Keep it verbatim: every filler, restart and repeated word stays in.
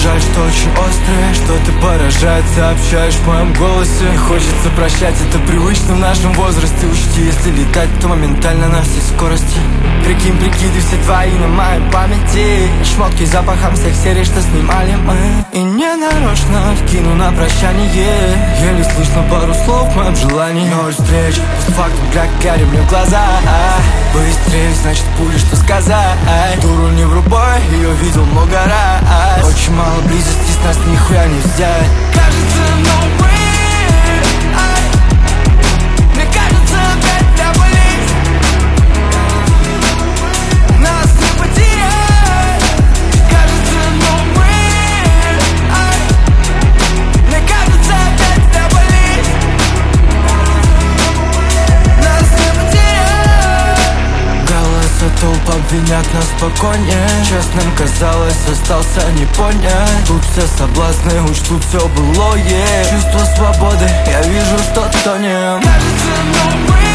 жаль, что очень острые, что ты поражает, сообщаешь в моем голосе. Не хочется прощать, это привычно в нашем возрасте. Учти, если летать, то моментально на всей скорости. Прикинь, прикиды все твои на моей памяти. Шмотки запахом всех серий, что снимали мы. И не нарочно вкину на прощание. Еле слышно пару слов в моем желании. Ноль встреч, постфактум, глядя мне в глаза. Быстрее, значит пули, что сказать. Дуру не врубай, ее видел много раз. Очень мало близости, с нас нихуя не взять. Кажется, no way. Мне кажется, опять тебя болит. Нас не потерять. Кажется, no way. Мне кажется, опять тебя болит. Нас не потерять. Голоса толп обвинят нас спокойнее. Честным казалось, остался не понять. Тут все соблазны, учтут все былое. Чувство свободы, я вижу, что тонем. Кажется, no way.